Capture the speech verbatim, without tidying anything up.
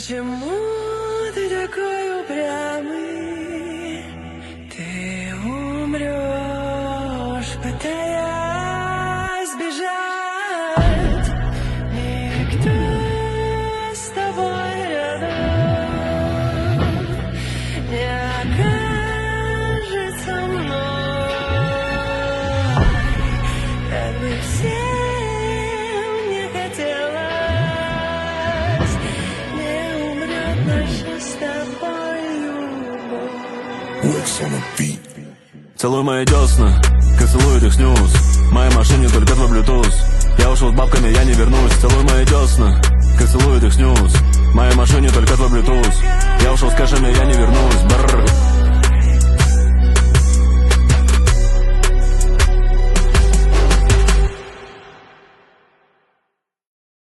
Почему ты такой упрямый? Ты умрешь, пытаясь бежать. Никто с тобой рядом не окажется мной. Как бы всем не хотелось, не умрет наша с тобой любовь. Целуй мои десна, как целует их снюс. В моей машине только твой Bluetooth. Я ушел с бабками, я не вернусь. Целуй мои десна, как целует их снюс. В моей машине только твой Bluetooth. Я ушел с кэшами, я не вернусь. Бррр.